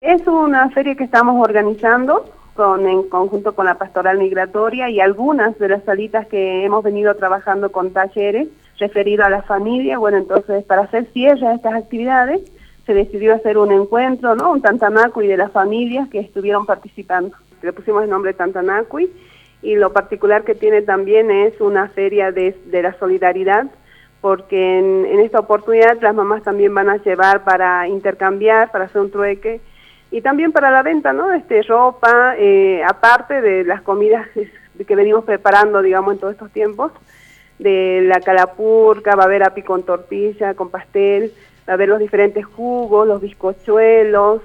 Es una feria que estamos organizando en conjunto con la Pastoral Migratoria y algunas de las salitas que hemos venido trabajando con talleres referidos a la familia. Bueno, entonces para hacer cierre a estas actividades se decidió hacer un encuentro, ¿no? Un Tantanacui de las familias que estuvieron participando. Le pusimos el nombre Tantanacui y lo particular que tiene también es una feria de la solidaridad, porque en esta oportunidad las mamás también van a llevar para intercambiar, para hacer un trueque, y también para la venta, ¿no? Ropa, aparte de las comidas que venimos preparando, digamos, en todos estos tiempos, de la calapurca, va a haber api con tortilla, con pastel, va a haber los diferentes jugos, los bizcochuelos,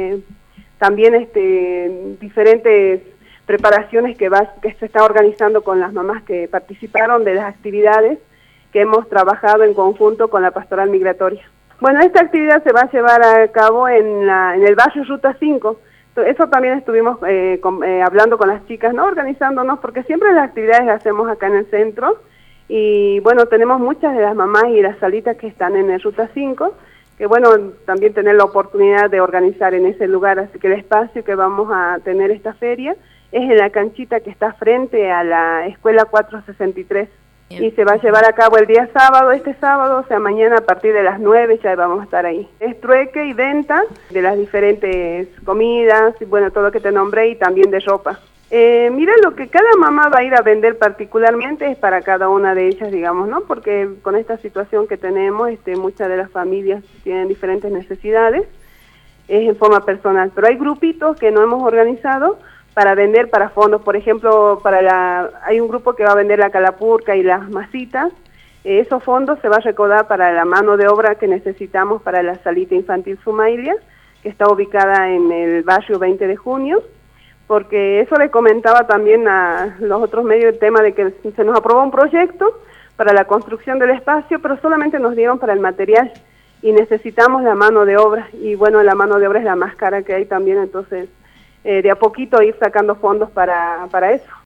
también diferentes preparaciones que se está organizando con las mamás que participaron de las actividades que hemos trabajado en conjunto con la Pastoral Migratoria. Bueno, esta actividad se va a llevar a cabo en el barrio Ruta 5. Eso también estuvimos hablando con las chicas, ¿no? Organizándonos, porque siempre las actividades las hacemos acá en el centro. Y bueno, tenemos muchas de las mamás y las salitas que están en el Ruta 5, que bueno, también tener la oportunidad de organizar en ese lugar. Así que el espacio que vamos a tener esta feria es en la canchita que está frente a la Escuela 463. Y se va a llevar a cabo el día sábado, este sábado, o sea, mañana a partir de las 9 ya vamos a estar ahí. Es trueque y venta de las diferentes comidas, y bueno, todo lo que te nombré, y también de ropa. Mira, lo que cada mamá va a ir a vender particularmente es para cada una de ellas, digamos, ¿no? Porque con esta situación que tenemos, muchas de las familias tienen diferentes necesidades, es en forma personal, pero hay grupitos que no hemos organizado para vender para fondos. Por ejemplo, hay un grupo que va a vender la calapurca y las masitas. Esos fondos se va a recaudar para la mano de obra que necesitamos para la salita infantil Sumailia, que está ubicada en el barrio 20 de junio, porque eso le comentaba también a los otros medios el tema de que se nos aprobó un proyecto para la construcción del espacio, pero solamente nos dieron para el material y necesitamos la mano de obra, y bueno, la mano de obra es la más cara que hay también, entonces de a poquito ir sacando fondos para eso.